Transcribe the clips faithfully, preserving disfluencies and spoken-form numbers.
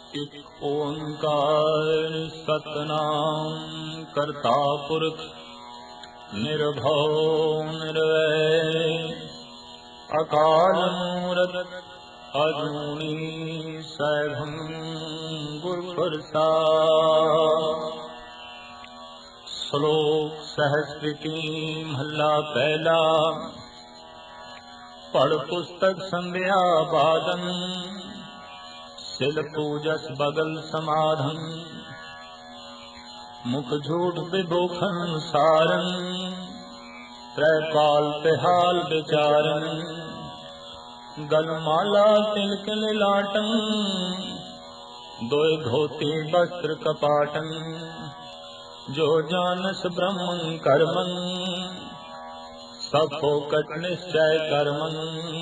एक ओंकार सतनाम करता पुरख निर्भव निर्वैर अकाल मूरत अजूनी सैभं गुरु प्रसाद। श्लोक सहस्त्रकी महला पहला। पढ़ पुस्तक संध्या बादन सिल पूजस बगल समाधन। मुख झूठ विभूखन सारन त्रैपाल तिहाल विचारन। गलमाला तिलक लाटन दोय धोती वस्त्र कपाटन। जो जानस ब्रह्मं कर्मं सब फोकट निश्चय कर्मं।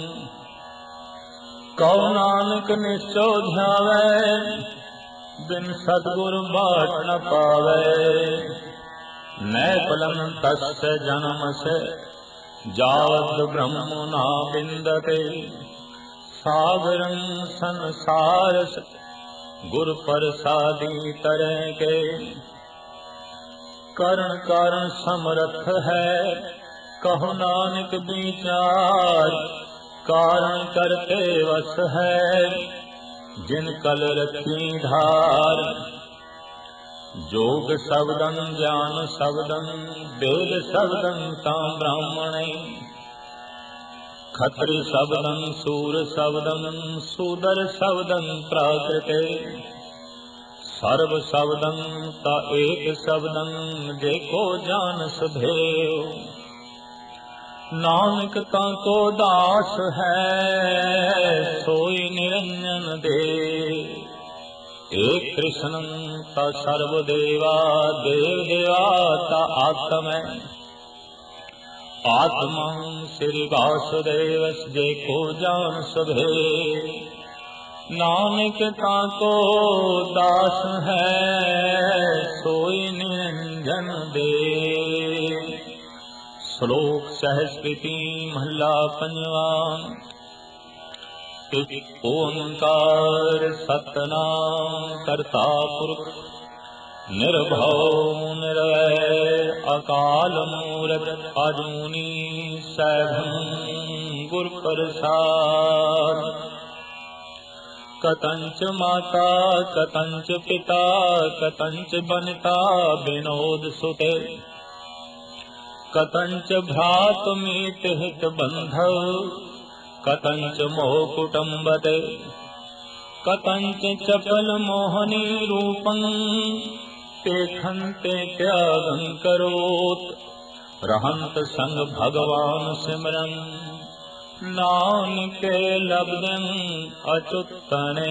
कौ नानक निश्चय ध्यावै बिन सद्गुरु बाट न पावै। नैय फलं तस्य जन्म से जावद ब्रह्म ना विन्दते। सागरं संसार गुरु प्रसादी तरह के। करण कारण समर्थ है कहो नानक विचार। कारण करते वस है जिन कल रखी धार। जोग शब्दं ज्ञान शब्दं वेद शब्दं तां ब्राह्मणे। खत्री शब्दं सूर शब्दं शूदर शब्दं प्राकृते। सर्व शब्दं ता एक शब्दं जेको जान सुधेव। नानक ताको दास है सोई निरंजन दे। एक कृष्णं ता सर्वदेवा देव देवा ता आत्म। आत्मा श्री वासुदेव जेको जान सभे। नानक ताको दास है सोई निरंजन दे। श्लोक सहस्त्रकी महला पंजवा। एक ओंकार सतनाम करता पुरख निर्भव निर्वैर अकाल मूरत अजूनी सैभं गुरु प्रसाद। कतंच माता कतंच पिता कतंच बनिता विनोद सुते। कतंच भ्रातुमीत हित बंधव कतंच मोह कुटुंबते। कतंच चपल मोहनी रूपं तेखन्ते त्यागं करोत। रहंत संग भगवान सिमरन नानके लब्धं अच्युतने।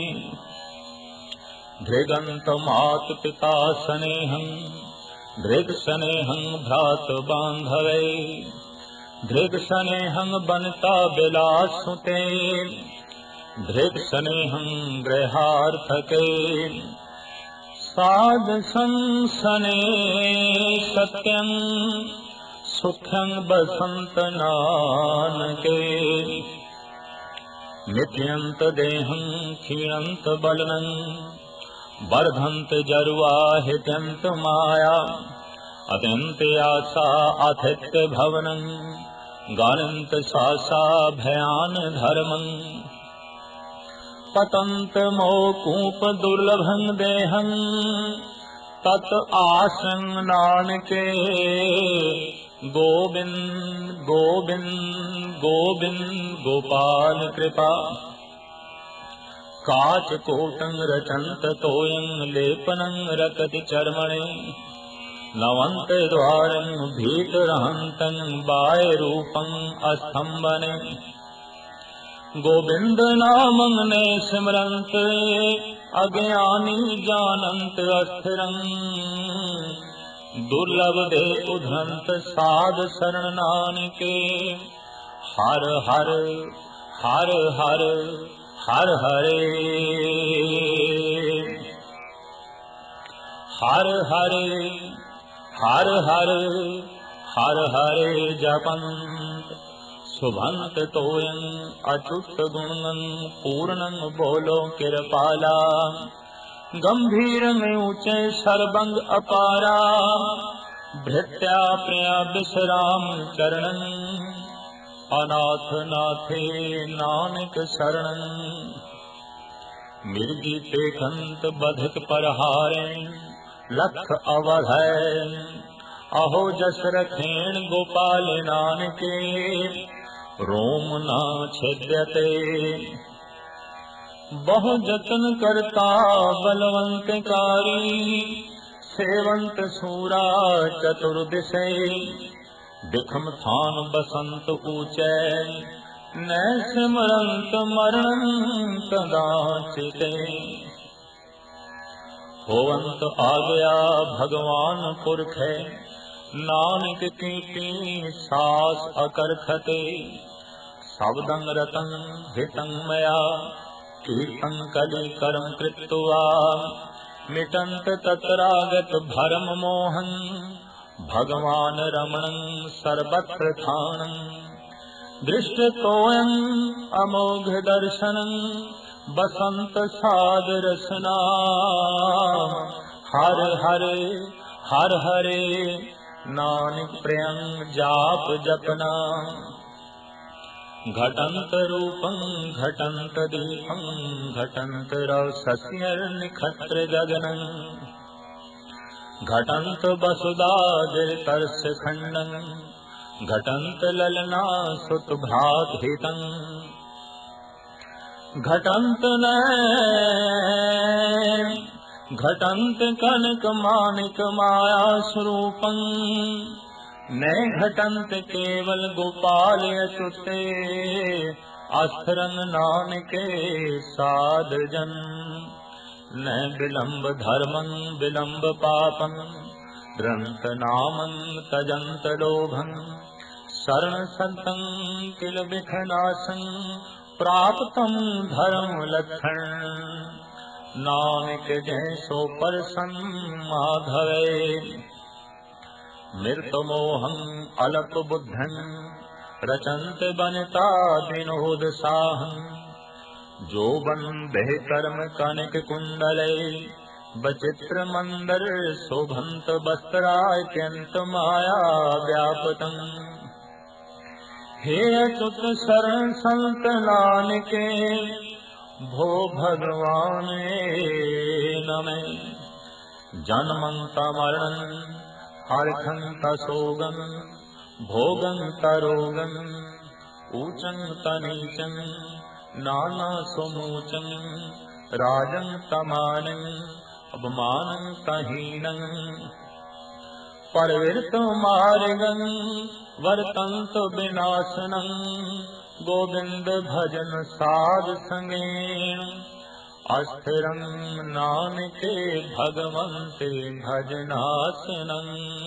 धृगंत मात पिता स्नेहं धृग स्नेहं भ्रात बांधवे। धृग स्नेहं बनता विलासुते। धृग स्नेहं गृहार्थके। साध संसने सत्यं सुखं बसंत नानके। नित्यंत देहं क्षीणंत बलनं वर्धंत जरुआ हित्यंत माया। अत्यंत आशा अथित्य भवनं गानंत सासा भयान धर्मं। पतंत मोकूप दुर्लभं देहं तत् आसं नानके। गोविंद गोविंद गोविंद गोपाल कृपा। काच कोटं रचंत तोयं लेपनं रकति चर्मणे। नवंत द्वारं भीतरहंतं बाय रूपं अस्तंभने। गोविंद नामं ने सिमरंत अज्ञानी जानंत अस्थिरं। दुर्लभ दे उधरंत साध शरण नानके। हर हर हर हर हर हरे हर हरे हर हर हर हरे जपंत शुभंत तोयं अच्युत गुणं पूर्णं बोलो कृपाला। गंभीर में ऊंचे सरबंग अपारा भृत्या प्रिया विश्राम चरणं अनाथ नाथे नानक शरणं। मिर्गी पेखंत बधिक परहारे लख अवध अहो जस रखेण गोपाल नानके रोम न छिद्यते। बहु जतन करता बलवंतकारी सेवंत सूरा चतुर्दिशे। बिखम थान बसंत ऊंचे न सिमरंत मरण कदाचिते। होवंत आ गया भगवान पुरखे नानक कीटी सास अकरखते। शब्दं रतं हितं मया कीर्तन कलि कर्म कृत्वा मिटंत तत्रागत भरम मोहन। भगवान रमणं सर्वत्र थानं दृष्ट तोयं अमोघ दर्शनं। बसंत साद रसना हर हरे हर हरे नानक प्रियं जाप जपना। घटंत रूपं घटंत दीपं घटंत रसस्य निखत्र गगनं। घटंत वसुधा गिरतर्ष खंडं घटंत ललना सुत भ्रात हितं। घटंत न घटंत कनक मानिक माया स्वरूपं। न घटंत केवल गोपाल अच्युते अस्थिरं नानके साध जन। न विलंब धर्मं विलंब पापं ग्रंथ नामं तजंत लोभं। शरण संतं किल विघ्नाशं प्राप्तं धर्म लक्षण। नानक जैसो परसं माधवे मृत मोहं अल्प बुद्धं रचंत बनता विनोद साहं। जो बन बह कर्म कनक कुंडले बचित्र मंदर शोभंत वस्त्रात्यंत माया व्यापतं। हे अच्युत शरण संत नानके भो भगवान नमे। जन्मंत मरणं हरखंत शोगं भोगं तरोगं। ऊचं तनीचं नाना सुमूचं राजं तमानं अपमानं तहीनं। परविर्त मार्गं वर्तंत विनाशनं गोविंद भजन साध संगेन। अस्थिरं नानके भगवन्ते भजनासनं।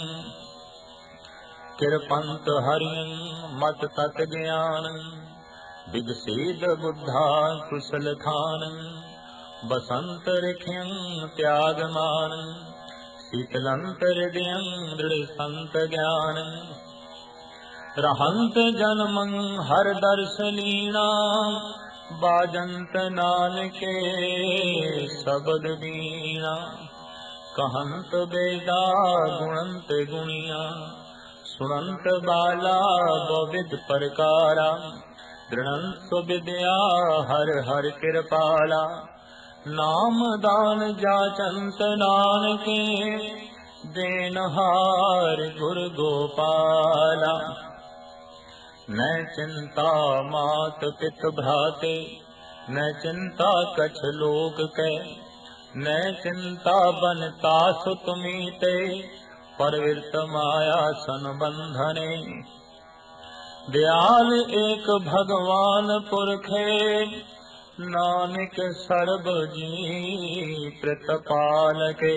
कृपंत हरिं मत तत् ज्ञानं विगसेद बुद्धा कुशल खानं। बसंत ऋखियं त्यागमानं शीतलंत हृदयं दृढ़ संत ज्ञानं। रहंत जन्मं हर दर्शनीना बाजंत नानके शब्द वीणा। कहंत वेदा गुणंत गुणिया सुनंत बाला बहुविध प्रकारा। दृढ़ंत विद्या हर हर कृपाला। नाम दान जाचंत नानके देनहार गुरु गोपाला। न चिंता मात पित भ्राते न चिंता कछ लोक के। न चिंता बनता सुत मीते परविर्त माया सन बंधने। दयाल एक भगवान पुरखे नानक सर्ब जी प्रतपालके।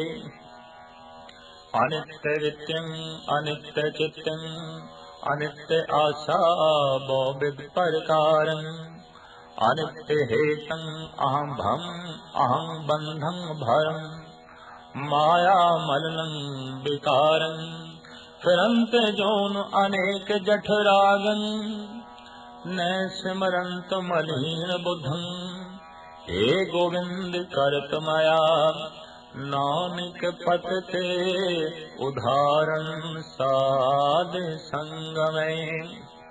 अनित्य वित्यं अनित्य चित्तं अनित्य आशा बहुविध प्रकारं। अनित्य हेतं अहं भम अहं बंधं भरं। माया मलनं विकारं फिरंत जोन अनेक जठरागन। न सिमरंत मलिन बुद्धं हे गोविंद करत माया नानक पथ ते उदाहरण साध संग में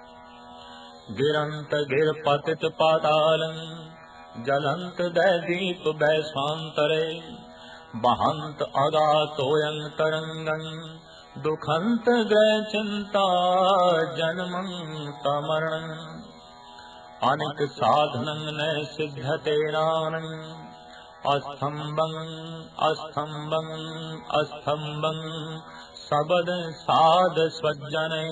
गिरंत गिर पतित पातालं जलंत दैदीप वैश्वांतरे बहंत अगातोयं तरंगं दुखंत ग्रह चिंता जन्मं तमरणं अनिक साधनं न सिद्धते नानं अस्तंभं अस्तंभं अस्तंभं सबद साध स्वजने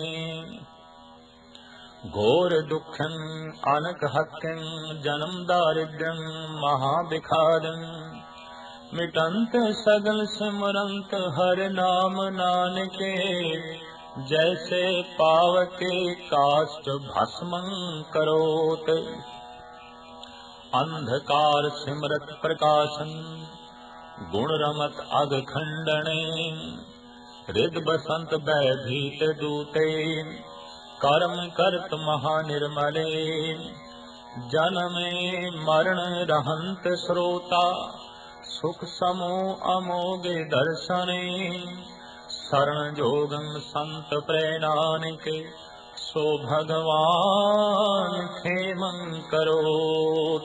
घोर दुखं अनक हत्यं जन्म दारिद्र्यं महाविखादं मिटंत सगल सिमरंत हर नाम नानके जैसे पावके काष्ठ भस्मं करोत अंधकार सिमरत प्रकाशन गुण रमत अग खंडने हृद बसंत भयभीत दूते कर्म करत महानिर्मले जन्मे मरण रहंत श्रोता सुख समो अमोघ दर्शने शरण जोगं संत प्रेणानिके सो भगवान खेमं करोत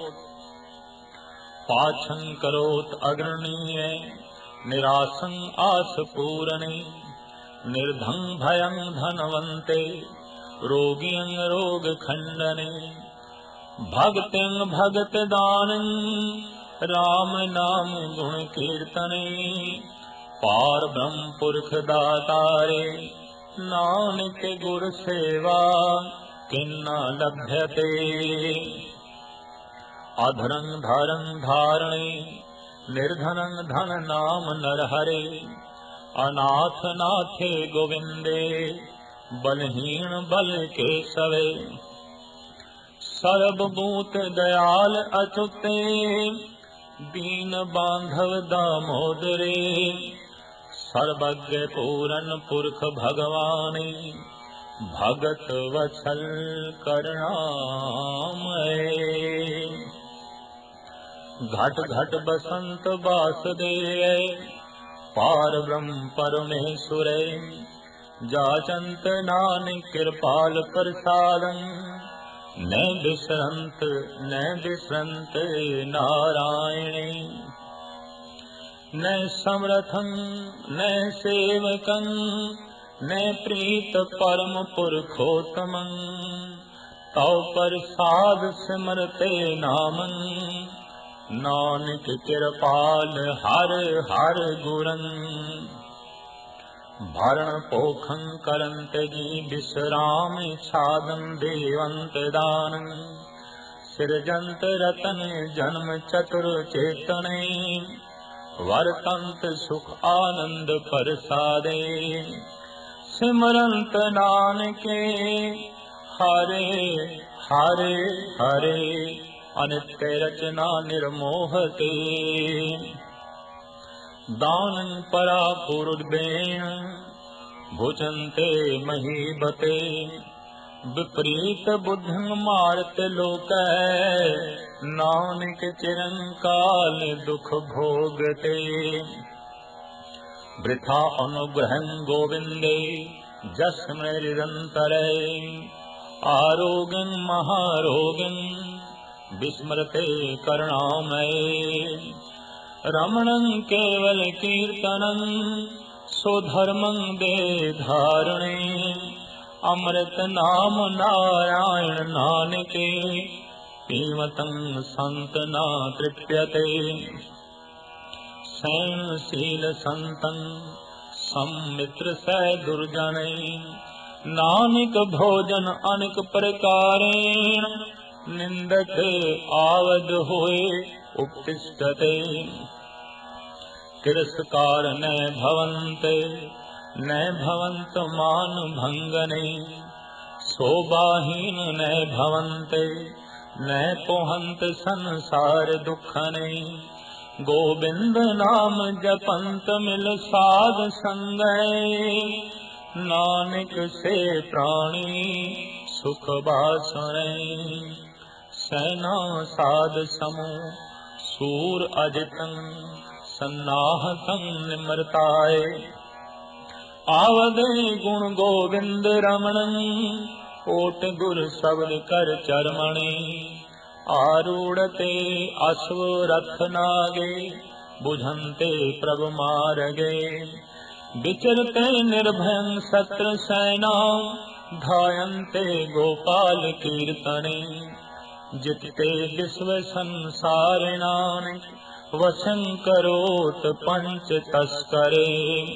पाछं करोत अग्रणीय निरासं आस पूरणे निर्धं भयं धनवन्ते रोगियं रोग खंडने भक्तिं भगत दानं राम नाम गुण कीर्तने पार ब्रह्म पुरख दातारे नानक गुर सेवा किन्ना लभ्यते अधरं धरं धारणे निर्धनं धन नाम नरहरे अनाथ नाथे गोविंदे बलहीन बल केशवे सर्वभूत दयाल अच्युते दीन बांधव दामोदरे सर्वज्ञ पूरन पुरख भगवाने भगत वत्सल करुणामय घट घट बसंत वासुदेव पार ब्रह्म परमेश्वर जाचंत नानक कृपाल प्रसादं न विसरंत न विसरंत नारायणे न समरथं न सेवकं न प्रीत परम पुरखोत्तमं तौ प्रसाद सिमरते नामं नानक कृपाल हर हर गुरं भरण पोखं करंत जी विश्राम छादं देवंत दानं सृजंत रतन जन्म चतुर चेतने वर्तंत सुख आनंद प्रसादे सिमरंत नानके हरे हरे हरे अनित्य रचना निर्मोहते दानं परा पुरुर्बेण भुजन्ते महीपते विपरीत बुद्धं मारत लोक नानक चिरंकाल दुख भोगते वृथा अनुग्रहं गोविंदे जस्म निरंतरे आरोग्यं महारोग्यं विस्मरते करुणामये रमणं केवल कीर्तनं स्वधर्मं दे धारणे अमृत नाम नारायण नानके पीवतं संत ना तृप्यते सैनशील संतं सम्मित्र स दुर्जने नानक भोजन अनेक प्रकारेण निंदक आवद होए उपतिष्ठते तिरस्कार न भवन्ते न भवन्त मान भंगने शोभाहीन न भवन्ते न पोहंत संसार दुखने गोविंद नाम जपंत मिल साध संग नानक से प्राणी सुख बासणे। सेना साध समूह सूर अजितं सन्नाहतं निमृताय। आवदे गुण गोविंद रमणं ओट गुर शब्द कर चरमणि। आरूढ़ते अश्व रथ नागे बुझंते प्रभु मार्गे। विचरते निर्भयं शत्रु सेना धायन्ते गोपाल कीर्तने। जितते विश्व संसारिणां वशं करोत पंच तस्करे।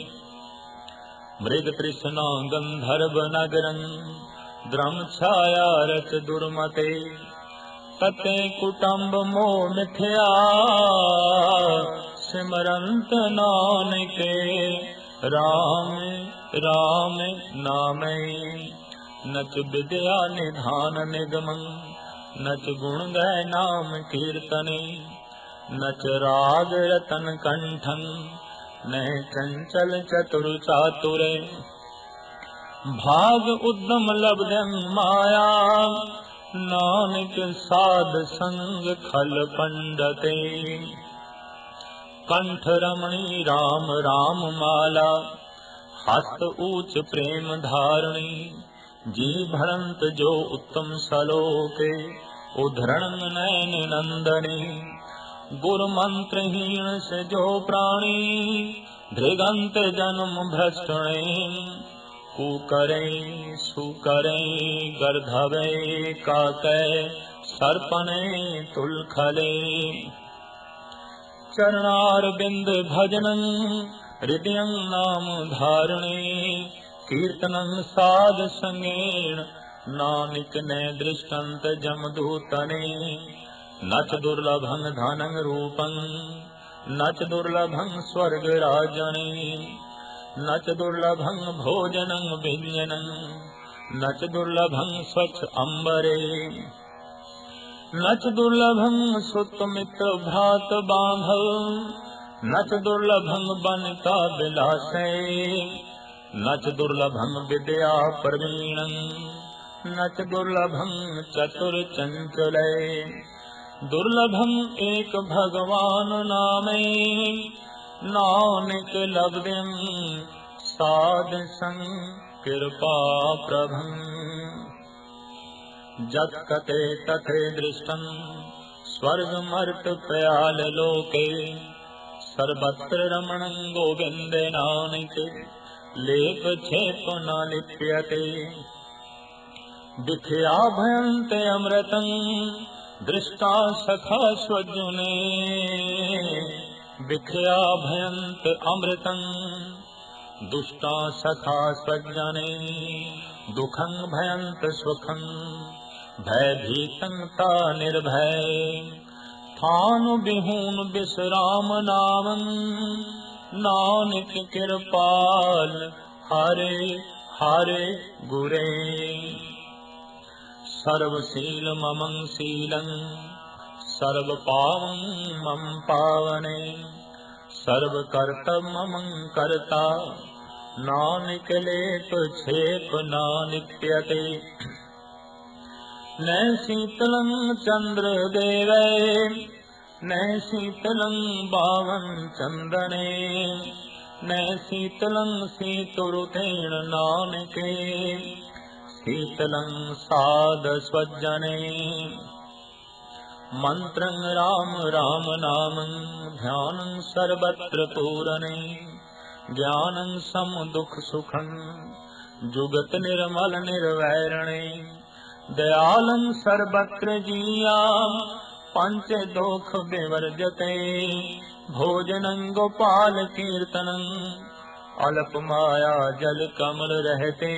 मृग तृष्णा गंधर्व नगरं द्रम छाया रच दुर्मते। तते कुटुम्ब मोह मिथ्या सिमरंत नानके। राम राम नामे नच विद्या निधान निगमं। नच गुण गय नाम कीर्तने। नच राग रतन कंठन न चंचल चतुर चातुरे। भाग उद्यम लब्धं माया नानक साध संग खल पंडते। कंठ रमणी राम राम माला हस्त ऊच प्रेम धारणी। जी भरंत जो उत्तम सलोके उद्धरण नैन नंदनी। गुरु मंत्रहीन से जो प्राणी धृगंत जन्म भ्रष्टणे। कुकरे सुकरे गर्धवे काकै सर्पणे तुलखले। चरणार बिंद भजनं हृदयं नाम धारणे। कीर्तनं साध संगेन नानक ने दृष्टंत जमदूतने। नच दुर्लभं धनं रूपं नच दुर्लभं स्वर्ग राजने। नच दुर्लभं भोजनं व्यंजनं नच दुर्लभं स्वच्छ अंबरे। नच दुर्लभं सुत मित्र भ्रात बांधव। नच दुर्लभं बनिता विलासे। नच दुर्लभं विद्या प्रवीणं नच दुर्लभं चतुर चंचले। दुर्लभं एक भगवान नामे नानक लब्धं साध संग कृपा प्रभं। जत कते तथे दृष्टं स्वर्ग मर्त प्रयाल लोके। सर्वत्र रमणं गोविंद नानक लेप छेप न लिप्यते। दिखया भयन्ते अमृतं दृष्टा सखा स्वजुने। विख्या भयंत अमृतं दुष्टा सखा स्वजने। दुखं भयंत सुखं भयभीतं ता निर्भय। थानु बिहून विश्राम नामं नानक कृपाल हरे हरे गुरे। सर्वशील ममं शीलं सर्व पावं मम पावने। सर्व कर्तव्य ममं कर्ता नानक लेप छेप न लिप्यते। न शीतलं चंद्र देवै न शीतलं बावं चंदने। न शीतलं शीतुरुतेन नानके। शीतलं साध स्वजने। मंत्रं राम राम नामं ध्यानं सर्वत्र पूरणे। ज्ञानं सम दुख सुखं जुगत निर्मल निर्वैरणे। दयालं सर्वत्र जीया पंच दोख विवर्जते। भोजनं गोपाल कीर्तनं अल्प माया जल कमल रहते।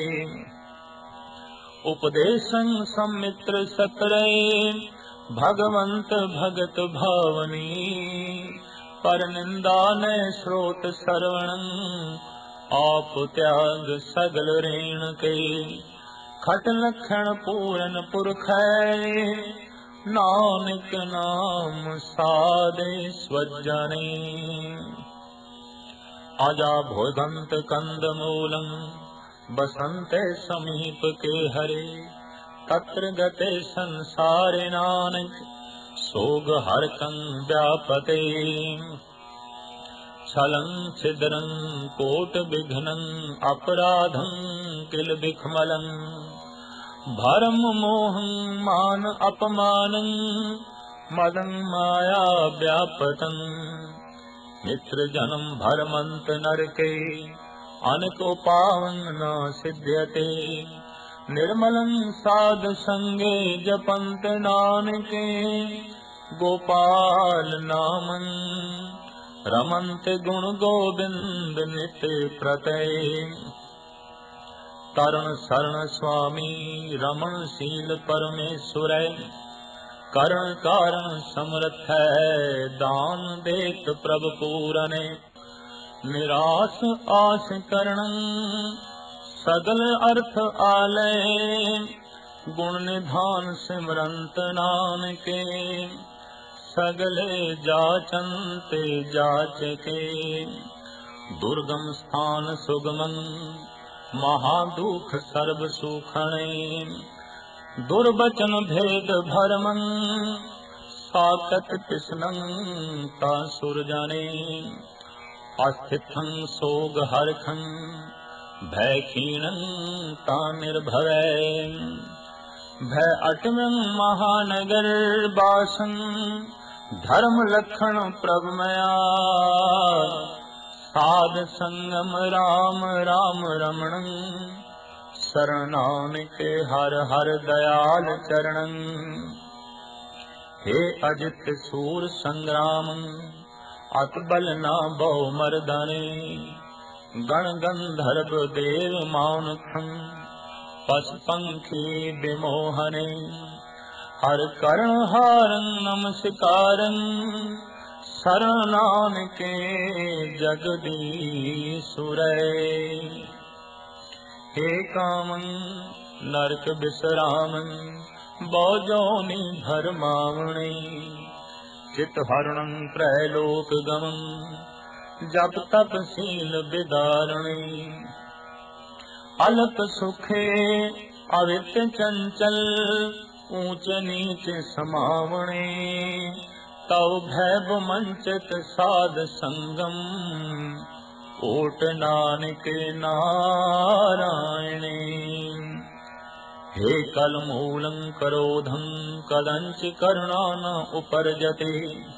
उपदेशं सम्मित्र सतरे भगवंत भगत भावनी। पर निंदा न श्रोत श्रवणं आप त्याग सगल ऋण के। खट लखण पूरन पुरख नानक नाम साधे स्वजने। आजा भोगंत कंद मूलं बसंते समीप के हरे। तत्र गते संसारे नानक सोग हरकं व्यापते छलं छिद्रं कोट विघ्नं अपराधं किल विखमलं भरम मोहं मान अपमानं मदं माया व्यापतं मित्र जन्म भरमंत नरके अनको पावन न सिद्ध्यते निर्मलं साध संगे जपंत नानके गोपाल नामं रमंत गुण गोविंद नित्य प्रतय तरण शरण स्वामी रमण शील परमेश्वर करण कारण समर्थ है दान देत प्रभु पूरने निराश आस करणं सगल अर्थ आलय गुण निधान सिमरंत नानके सगले जाचन्ते जाचके दुर्गम स्थान सुगमं महादुख सर्व सुखणे दुर्वचन भेद भरमं साकत कृष्णं तासुर जाने अस्थितं सोग हरखं भय क्षीणं ता निर्भय भय अटमं महानगर बासं धर्म लक्षण प्रभमया साध संगम राम राम रमणं शरणानिके हर हर दयाल चरणं हे अजित सूर संग्रामं अतबल न बहु मर्दने गण गंधर्व देव मानुखं पशु पंखी विमोहने हर कर्ण हारं नमस्कारं शरणानिके जगदीशुरै हे कामं नरक विश्रामं बौजोनि धर्मावणे चित हरणं त्रैलोक गमं जप तप शील विदारणे अल्प सुखे अवित्य चंचल ऊंच नीच समावणे तव भैव मंचित साध संगम ओट नानक नारायणे हे कल मूलं करोधं कदंच करुणा न उपरजते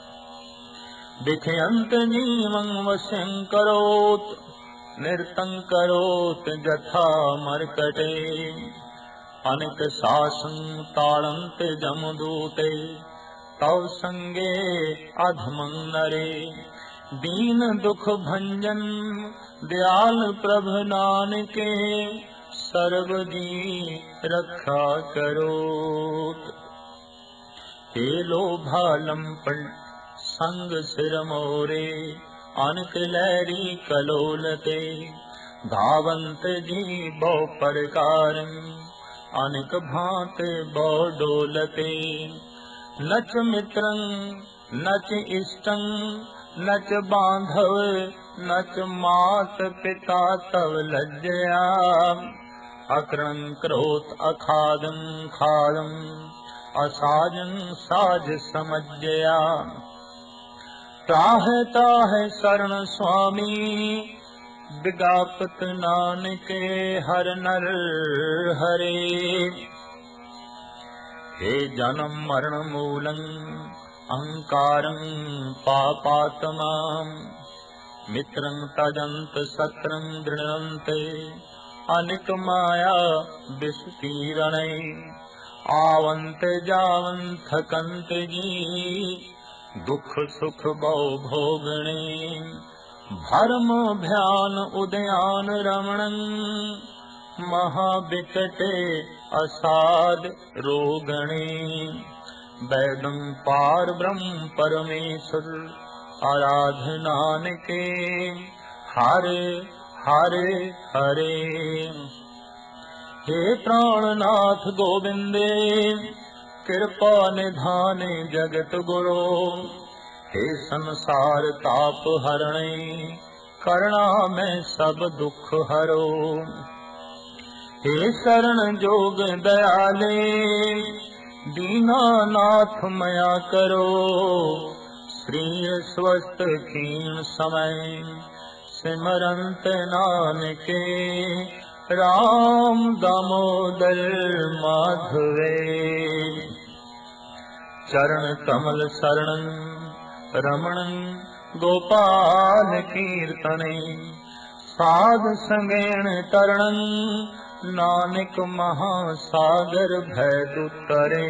विखयंत जीवं वश्यं करोत् निर्तं करोत् यथा मर्कटे अनेक शासं ताड़न्ते जमदूते तव संगे अधमं नरे दीन दुख भंजन दयाल प्रभ नानके सर्वदी रक्षा करोत हे लोभालम पण संग सिर मोरे अनक लहरी कलोलते धावंत जी बहु प्रकार अनक भांत बहु डोलते नच मित्रं नच इष्टं नच बांधव नच मात पिता तव लज्जया अक्रं क्रोत अखादं खादं असाजं साज समज्जया ताह ताह शरण स्वामी विज्ञापत नानके हर नर हरे हे जन्म मरण मूलं अहंकारं पापात्मां मित्रं तजन्त शत्रं गृह्णन्ते अनिक माया विस्तीर्णे आवन्त जावन्त थकन्त जी दुख सुख बहु भोगणे भरम भयान उदयान रमणं महाविकटे असाद रोगणे वैदं पार ब्रह्म परमेश्वर आराधनान के हरे हरे हरे हे प्राणनाथ गोविंदे कृपा निधाने जगत गुरो हे संसार ताप हरणे करुणा में सब दुख हरो हे शरण जोग दयाले, दीनानाथ मया करो, श्री स्वस्थ क्षीण समय, सिमरंत नानके, राम दामोदर माधवे। चरण कमल शरणं रमणं गोपाल कीर्तने, साध संगेण तरणं, नानक महासागर भय दुतरे।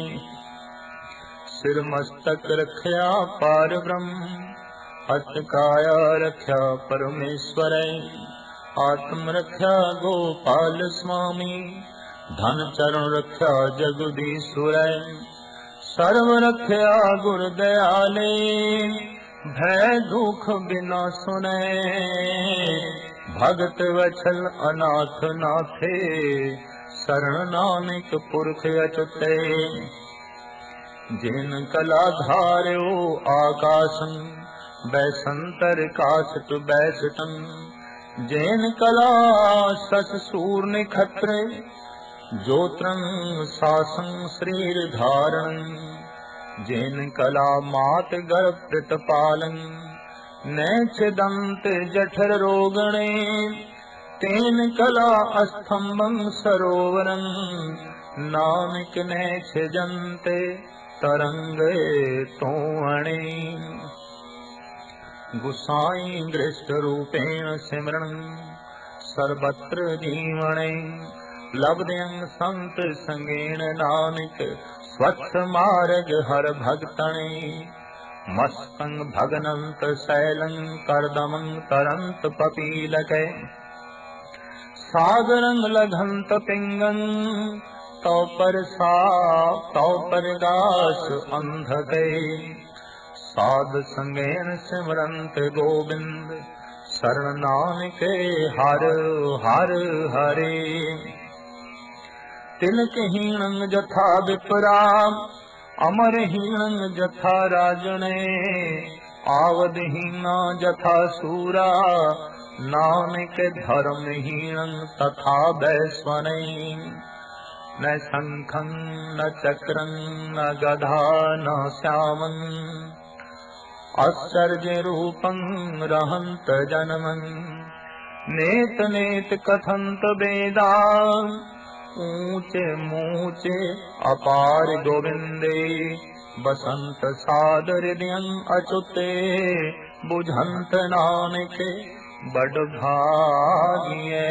सिर मस्तक रख्या पार ब्रह्म, हस्त काया रख्या परमेश्वर। आत्म रख्या गोपाल स्वामी, धन चरण रख्या जगदीश्वर। सर्व रख्या गुर दयाले, भय दुख बिना सुने। भगत वचल अनाथ नाथे, शरण नानक पुरख अचुते। जिन कला धार्यो आकाशं, बैसंतर काशत बैसटं। जिन कला सस सूर निखत्र, जोत्रं सासं श्रीर धारणं। जिन कला मात गर्भ प्रतिपालं, नैच दंत जठर रोगणे। तेन कला अस्तंभं सरोवरं, नानक नैच जंते तरंगे तोणे। गुसाई दृष्ट रूपेण सिमरण, सर्वत्र जीवने। लब्धयं संत संगेन नानक, स्वच्छ मार्ग हर भक्तने। मस्तं भगनंत शैलं, कर्दमं तरंत पपीलके। सागरं लघंत पिंगं, तौ पर सा तौ पर दास अंधके। साध संगेन सिमरंत गोविंद, शरण नानके हर हर हरे। तिलकहीनं जथा विप्रा, अमरहीनं जथा राजने। आवदहीना जथा सूरा, नानक धर्महीनं तथा वैश्वने। न शंखं न चक्रं न गदा न श्यामं, आश्चर्य रूपं रहंत जन्मं। नेत नेत कथंत वेदा, ऊंचे मूचे अपार गोविंदे। बसंत सादर हृदयं अचुते, बुझंत नानके बड़ भागिये।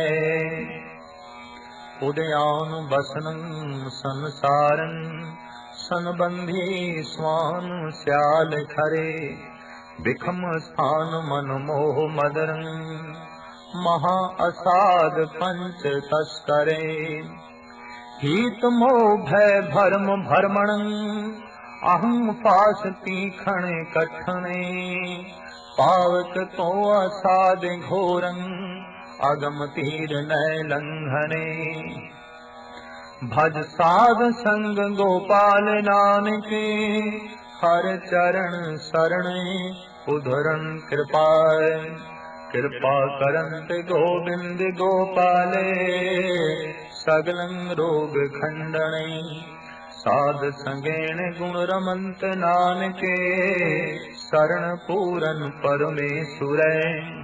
उदयान बसनं संसारं, संबंधी स्वान स्याल खरे। विखम स्थान मन मोह मदरं, महा असाध पंच तस्करे। हीत मोह भय भरम भरमणं, अहं पास तीखण कठणे। पावक तो असाध घोरं, अगम तीर नय लंघने। भज साध संग गोपाल नानके, हर चरण शरणे उधरन कृपाय। कृपा करंत गोविंद गोपाले, सगलं रोग खंडने। साध संगेण गुण रमंत नानके, शरण पूरन परमेश्वरै।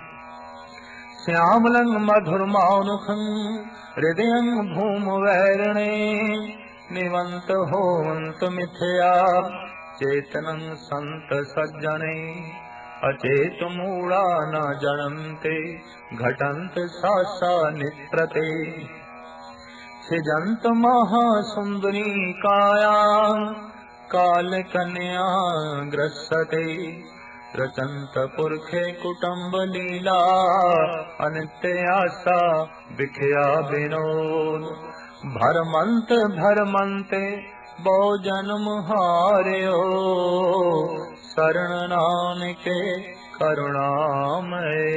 श्यामलं मधुर मानुखं, हृदयं भूम वैरणे। निवंत होवंत मिथ्या, चेतनं संत सज्जने। अचेत मूढ़ा न जनन्ते, घटन्त सासा नित्रते। सृजन्त महासुंदरी काया, काल कन्या ग्रसते। रचंत पुरखे कुटुम्ब लीला, अनित्य आशा बिखया विनोद। भरमंत भरमंते बहु जन्म हार्यो, शरण नानके करुणामय।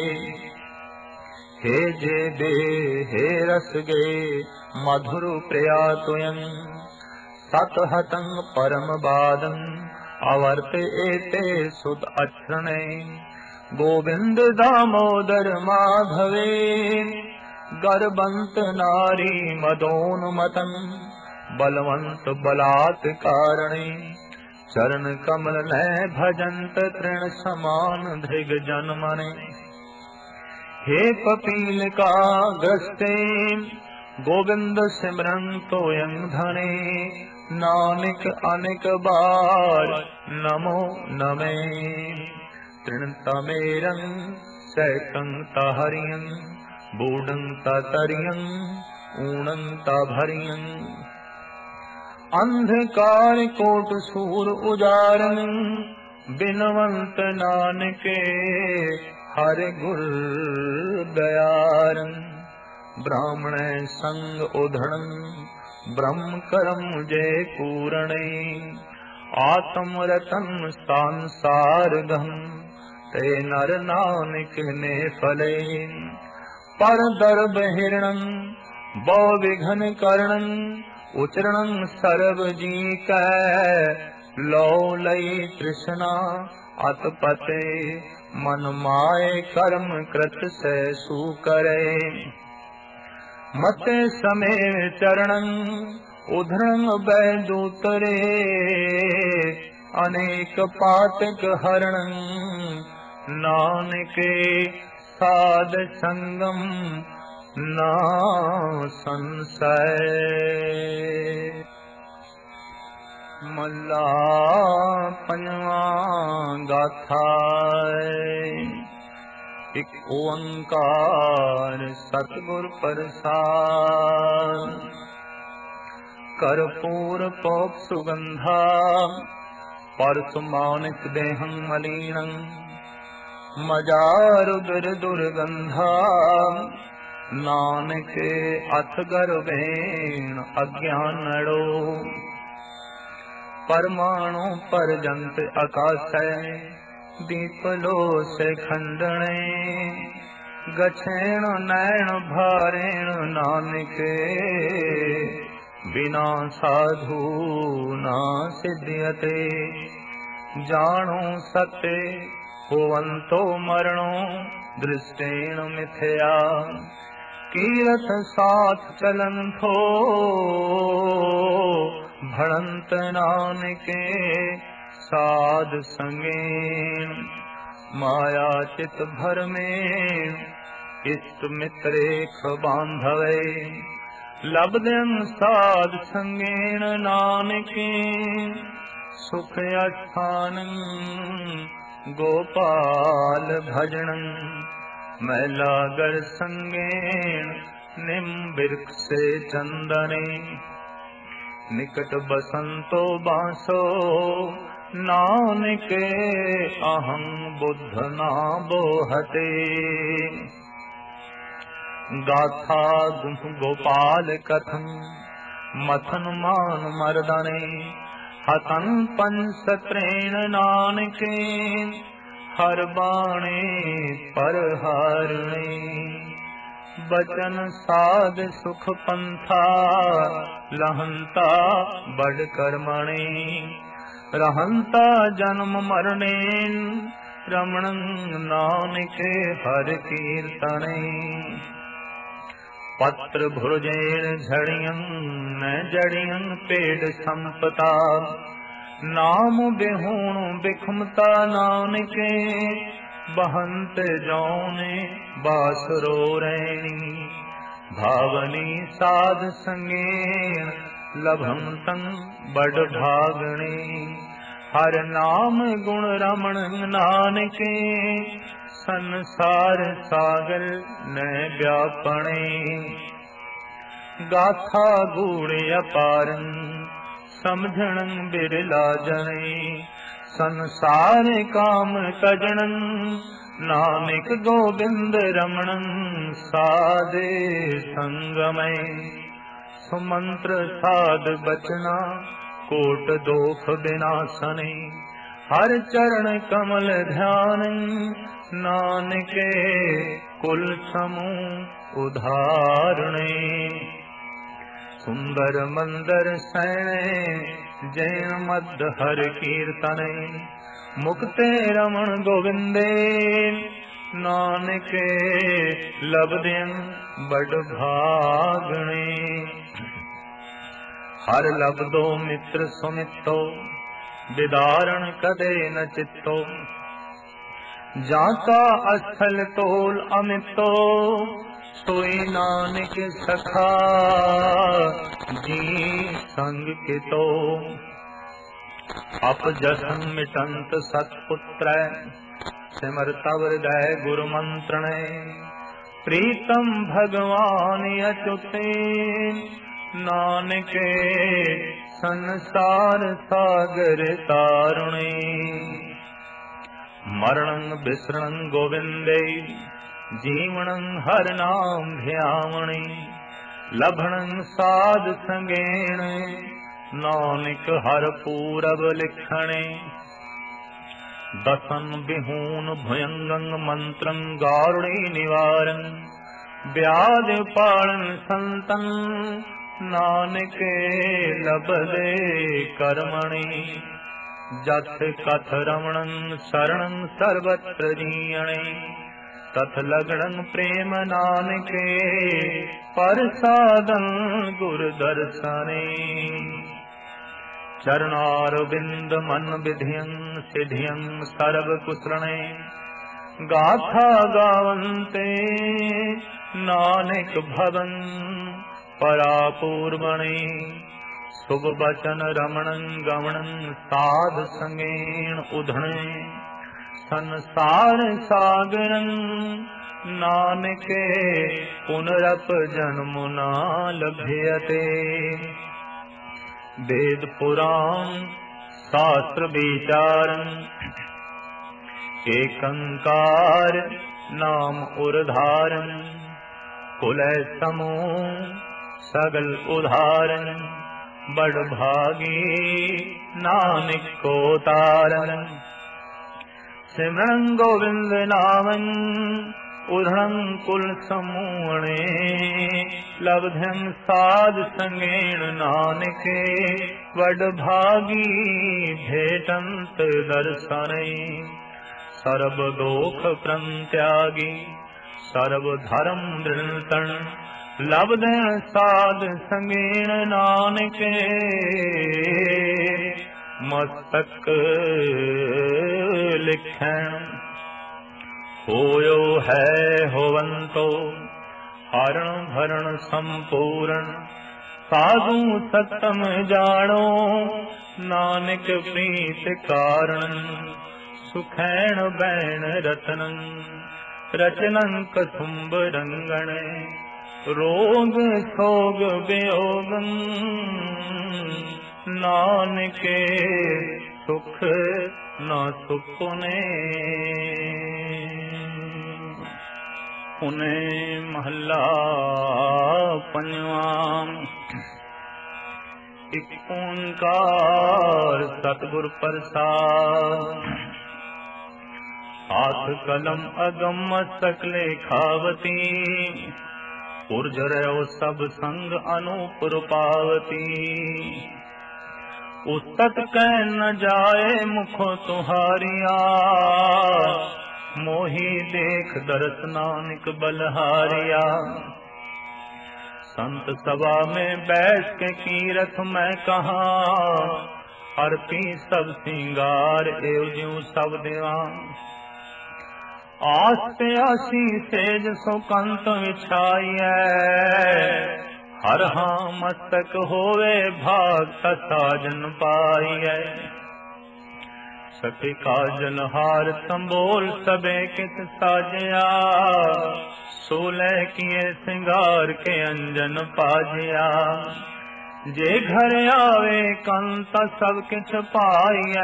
हे जे दे हे रस गे, मधुर प्रिया तुयं। सतहतं परम बादं, अवर्त एते सुत अक्षणे। गोविंद दामोदर माधवे, गर्बंत नारी मदोन्मतन बलवंत बलात्कारणे चरण कमल नय भजंत तृण समान धृग जन्मने। हे कपिल का ग्रस्ते गोविंद सिमरन तोयं धने नानक अनेक बार नमो नमे। तृणतमेरं सैकं तहरियं बूढ़ं तरियं ऊणं भरियं। अंधकार कोट सूर उजारन बिनवंत नानके हर गुर दयारन। ब्राह्मण संग उधरण ब्रह्म कर्म जय पूरणे। आत्म रतन संसार गम ते नर नानक ने फले। पर दर्भ हिरणं बौ विघन करणं उचरणं सर्व जी कै। लौ लई तृष्णा अतपते मन माय कर्म कृत से सु करे। मते समय चरणं उधरं बैदूतरे अनेक पातक हरणं। नानके साध संगम ना संशय। मल्ला पंजवा गाथा। एक ओंकार सतगुर प्रसाद। कर्पूर पोप सुगंधा परसुमानिक देहं मलीनं। मजारुदर दुर्गंधा नानके अथ गर्भेण अज्ञानड़ो। परमाणु परजंत आकाशय दीपलो से खंडणे। गछेण नैण भारेण नानके बिना साधु ना सिद्ध्यते। जानो सत्य होवंतो मरणो दृष्टेण मिथ्या। कीरत साथ चलन थो भणंत नानके साध संगेन। माया चित भर में इष्ट मित्रेख बांधवे। लब्धं साध संगेन नानके सुख अस्थानं गोपाल भजनं। मैला गर संगेन निम्बिर्क से चंदने। निकट बसंतो बांसो नानके अहं बुद्ध ना बोहते। गाथा गोपाल कथन मथन मान मर्दने। हतन पंचत्रेण नानके हर बाणे पर हारणे। बचन साध सुख पंथा लहंता बड़ कर्मणे। रहंता जन्म मरणे रमणं नानके हर कीर्तने। पत्र भुर्जेण झड़ियं न जड़ियं पेड़ संपता। नाम बिहूणु बिखमता नानके बहंत जौने बासरो रैणी। भावनी साध संगेन लभंतं बड़ भागणे। हर नाम गुण रमण नानके संसार सागर न व्यापणे। गाथा गूढ़ अपारं समझणं बिरला जने। संसार काम तजणं नानक गोविंद रमणं साधे संगमय। सुमंत्र साध बचना कोट दोख विनाशने। हर चरण कमल ध्यान नानके कुल समूह उधारणे। सुंदर मंदर सैने जैन मद हर कीर्तने। मुक्ते रमण गोविंदे नानके लभदिन बड़ भागणे। हर लभदो मित्र सुमितो विदारण कदे न चित्तो। जाका अस्थल तोल अमितो सोई नानक सखा जी संग के तो। अप जसन मिटंत सतपुत्र सिमर तव हृदय गुरु मंत्रणे। प्रीतम भगवान अच्युते नानके संसार सागर तारुणे। मरणं विसरणं गोविंदे जीवनं हर नाम ध्यावणे। लभणं साध संगेण नानक हर पूरब लिखणे। दसन विहून भुयंगं मंत्रं गारुणी निवारं। व्याध पालन संतन नानके लभदे कर्मणि। जथ कथ रमणं शरणं सर्वत्र जीयणे। तथ लगणं प्रेम नानके परसादं गुरु दर्शने। चरणारविंद मन विधियं सिधियं सर्व कुशलने। गाथा गावन्ते नानक भवन परापूर्वणे। शुभ बचन रमणं गमणं साध संगेण उधणे। संसार सागरं नानके पुनरप जन्म न लभ्यते। वेद पुराण शास्त्र विचारं एकंकार नाम उरधारं। कुलय समूह सगल उधारन। बड़ भागी नानक को तारन। सिमरन गोविंद नामं उधणं कुल समूहणे। लब्धं साध संगेण नानके बड़ भागी भेटंत दर्शने। सर्व दोख प्रत्यागी सर्व धर्म दृढ़तन। लब्धं साध संगेण नानके मस्तक लिखण। होयो है होवंतो हरण भरण संपूर्ण। साधु सतम जानो नानक प्रीत कारण। सुखैण बैण रतनं रचनं कसुंभ रंगण। रोग सोग वियोगं नानके सुख न सुपुने। पुने महला पंजवां। एक ओंकार सतगुर प्रसाद। हाथ कलम अगम मस्तक लेखावती। उर्जरयो सब संग अनूपुर पावती। उस्तत कह न जाए मुखो तुम्हारिया। मोही देख दरस नानक बलहारिया। संत सभा में बैठ के कीरत मैं कहा। अर्पी सब सिंगार एव ज्यों सब दीवान। आस्ते आसी सेज सो कंत विछाइए। हर हाँ मस्तक होवे भाग साजन पाइए। सखी काजल हार संबोल सबे कित साजया। सोलह किए सिंगार के अंजन पाजया। जे घर आवे कंता सब किछ पाइए।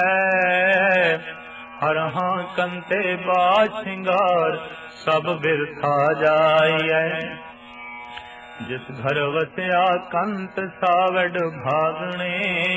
हर हाँ कंते बाज सिंगार सब बिरथा जाइए। जिस घर वसया कंत सावड भागणे।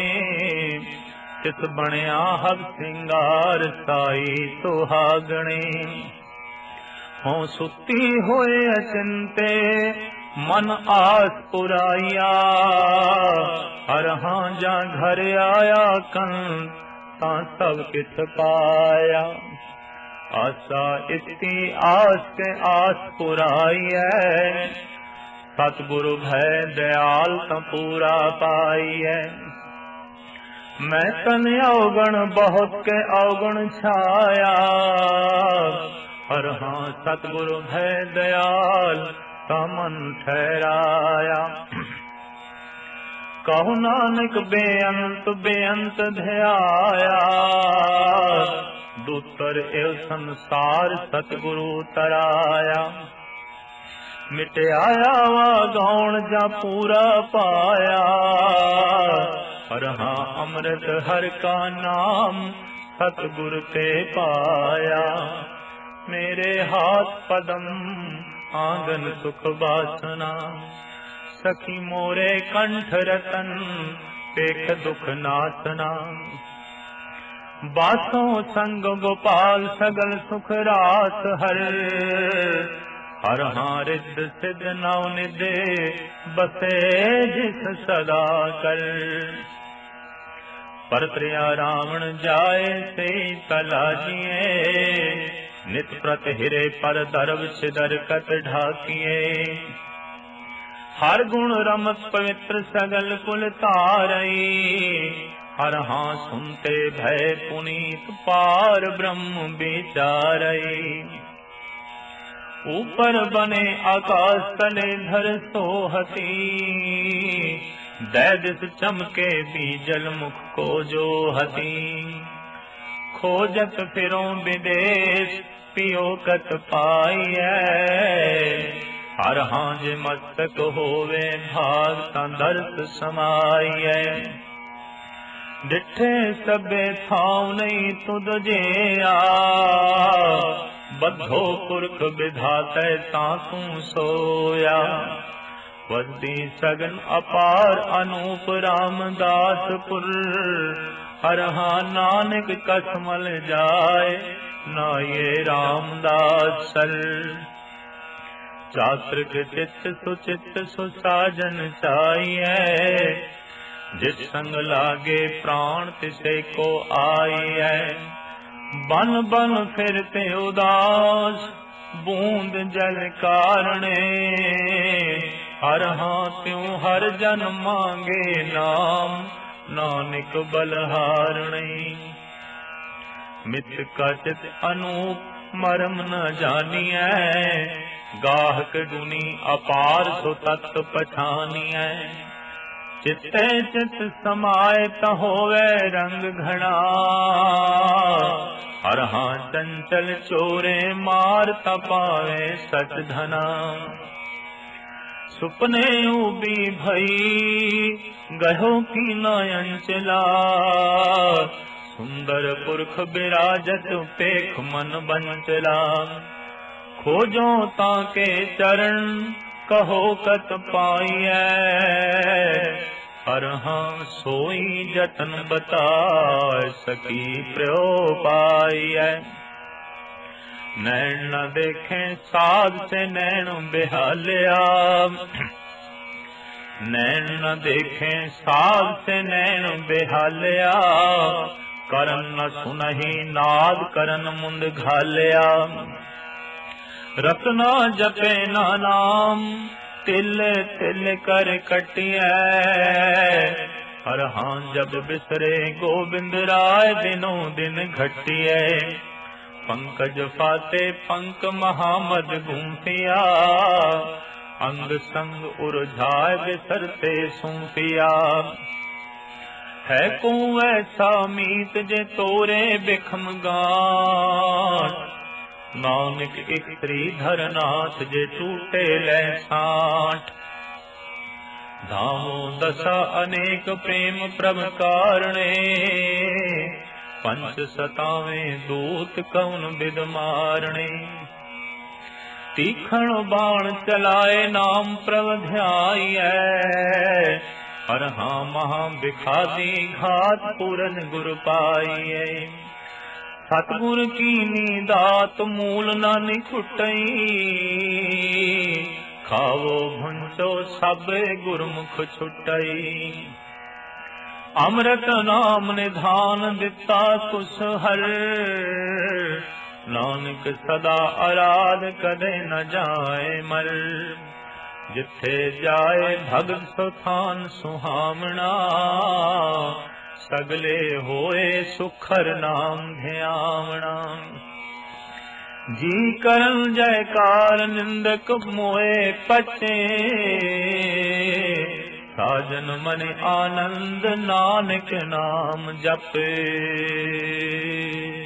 तिस बणिया हब सिंगार साई सुहागणे। हों सुती होए अचिंते मन आस पुराइया। हर हाँ जा घर आया कंत ता सब किछ पाया। आसा इति आस के आस पुराई है, सतगुरु भय दयाल त पूरा पाई है। मैं तन अवगुण बहुत के अवगुण छाया, हर हाँ सतगुरु भय दयाल तमन ठहराया। कहु नानक बेअंत बेअंत ध्याया, दूतर एव संसार सतगुरु तराया। मिटाया वा गौण जा पूरा पाया, हर हाँ अमृत हर का नाम सतगुर ते पाया। मेरे हाथ पदम आंगन सुख बासना, सखी मोरे कंठ रतन पेख दुख नासना। बासों संग गोपाल सगल सुख रास हर, हर हाँ रिद्ध सिद्ध नव निधे बसे जिस सदा कर। परत्रिया रावण जाए से तला जिए, नित प्रत हिरे पर दर्व छिदर कत ढाकिए। हर गुण रमत पवित्र सगल कुल तारई, हर हाँ सुनते भय पुनीत पार ब्रह्म विचारई। ऊपर बने आकाश तले धर सोहती, दैदिस चमके बीजल मुख को जो हती। खोजत फिरों विदेश पियो कत पाइए, हर हांज मस्तक होवे भाग तंदर्थ समाइए। डिठे सबे थाव नहीं तुद जे आ, बद्धो पुरख विधाते तातू सोया। वदी सगन अपार अनूप रामदासपुर, हर हाँ नानक कसमल जाए ना ये रामदास सर। चात्रिक चित्त सुचित्त सुसाजन चाहिए, जिस संग लागे प्राण तिसे को आई है। बन बन फिरते उदास बूंद जल कारणे, हर हाँ त्यों हर जन मांगे नाम नानक बलहारणे। मित का चित अनूप मरम न जानिए, गाहक गुनी अपार सो तत्व पछानिए। चित्ते चित समाये त होवे रंग घना, हर हाँ चंचल चोरे मार तपावे सच धना। सुपने उबी भई गहो की नयन चला, सुंदर पुरख बिराजत पेख मन बंचला। खोजो ताके चरण कहो कत पाइए, हर हाँ सोई जतन बता सकी प्रयो पाइए। नैन न देखे साध से नैन बेहालिया, नैन न देखे साध से नैन बेहालिया। करन न सुनहि नाद करन मुंद घालिया। रत्ना जपे ना नाम तिल तिल कर कटिए, हर हाँ जब बिसरे गोविंद राय दिनों दिन घटिए। पंकज फाते पंक महामद गुंफिया, अंग संग उर्झाए बिसरते सूफिया। है को ऐसा मीत जे तोरे बिखम गान, नानक एक श्रीधर नाथ जे टूटे ले साठ। धामो दशा अनेक प्रेम प्रभ कारणे, पंच सतावे दूत कौन बिद मारणे। तीखण बाण चलाए नाम प्रभ ध्याइए, हर हाँ महा बिखादी घात पूरन गुर पाइए। सतगुर की नीदात मूल न निखुटई, खावो भुंचो सब गुरमुख छुटई। अमृत नाम निधान दिता कुश हर, नानक सदा आराध कदे न जाए मर। जिथे जाए भगत सुथान सुहामना, सगले होए सुखर नाम ध्यावना। जी करन जयकार निंदक मोए पचे, साजन मन आनंद नानक नाम जपे।